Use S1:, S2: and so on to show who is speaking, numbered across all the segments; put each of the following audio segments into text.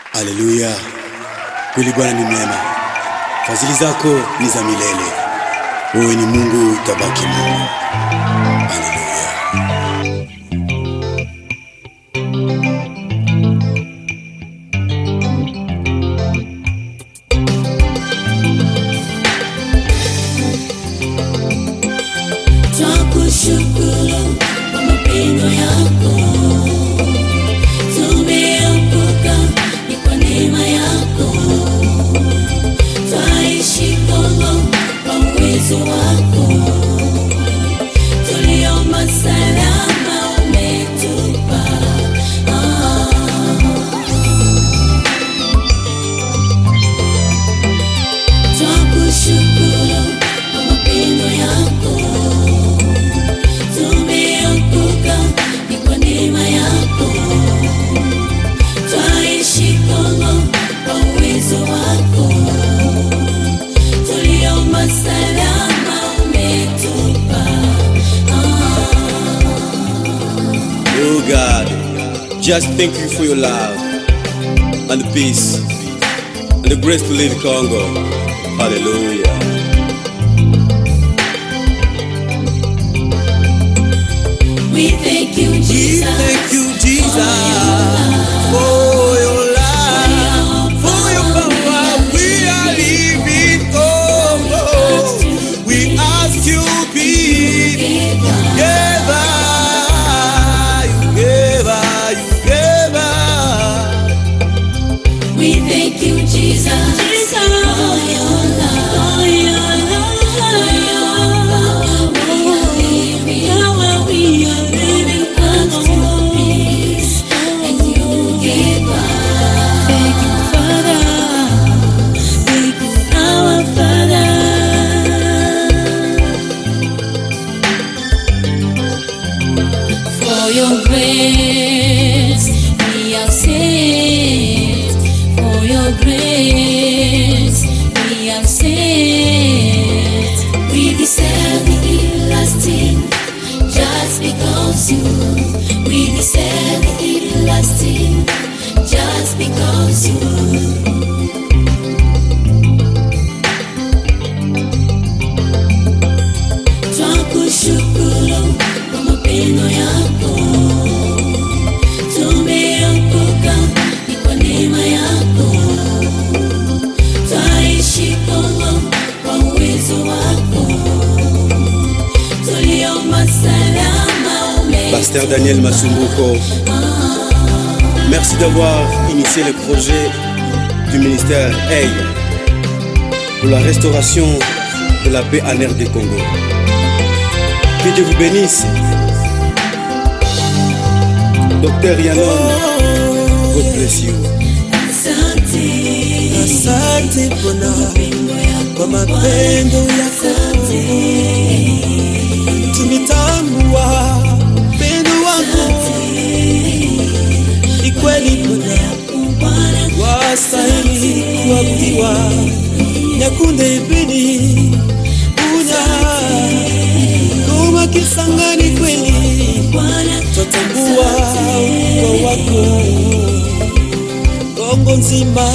S1: Haleluya. Kweli Bwana ni mwema. Fadhili zako ni za milele. Wewe ni Mungu, tabaki Mungu. Haleluya.
S2: Tunakushukuru kwa mapendo yako. Tumeokoka ni kwa neema yako. Twaishi Kongo kwa uwezo wako. Tuliomba salama umetupa. Tunakushukuru kwa mapendo yako. Tumeokoka ni kwa neema yako. Twaishi Kongo kwa uwezo wako. Tuliomba salama umetupa.
S1: Oh God, just thank you for your love and the peace and the grace to live in Congo. Hallelujah.
S2: We thank you, Jesus.
S1: Thank you, Jesus, for your love, for your power. We are living Congo. We ask you be together.
S2: We thank you, Jesus, for your love, for your love. We are living close to peace, and you give us. Thank you, Father. Thank you, our Father. For your grace, we are saved. For your grace, we are saved. We deserve the everlasting, just because you. We deserve the everlasting, just because you. Twakushukuru kwa mapendo yako. Tumeokoka ni kwa neema yako. Twaishi Kongo kwa uwezo wako. Tuliomba salama umetupa.
S1: Pasteur Daniel Masumbuko, merci d'avoir initié le projet du ministère Aide pour la restauration de la paix en RD Congo. Que Dieu vous bénisse. Docteur Yannon, God bless you.
S3: Asante Bwana kwa mapendo yako. Tumetambua upendo wako. Ni kweli Bwana, wastahili kuabudiwa. Nyakunde beni una kama Kisangani kweli. Tutambua ukubwa wako. Kongo nzima,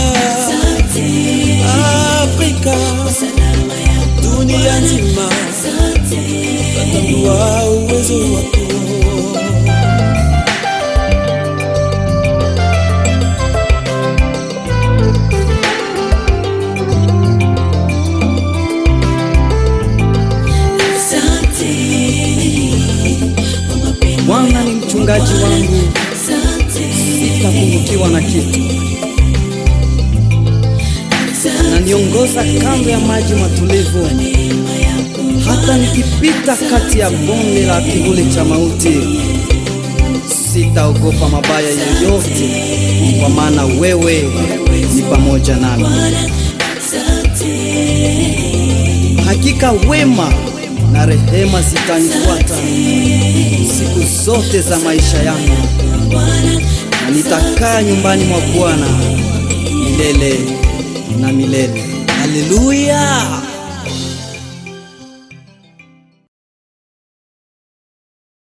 S3: Afrika, dunia nzima, tutambua uwezo wako.
S4: Bwana ni mchungaji wangu, sitapungukiwa na kitu. Ananiongoza kando ya maji matulivu, hata nikipita kati ya bonde la kivuli cha mauti, sitaogopa mabaya yoyote, kwa maana wewe ni pamoja nami. Hakika wema na rehema zitanifuata siku zote za maisha yangu, na nitakaa nyumbani mwa Bwana milele na milele. Haleluya.